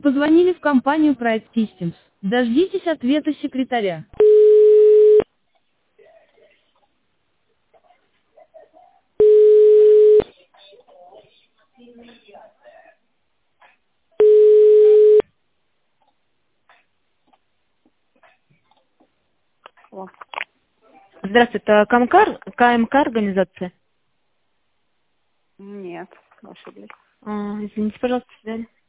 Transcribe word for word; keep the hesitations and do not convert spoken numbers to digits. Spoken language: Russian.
Позвонили в компанию Pride Systems. Дождитесь ответа секретаря. О, Здравствуйте, это КМК, КМК организация? нет, ошиблись. А, извините, пожалуйста, до свидания.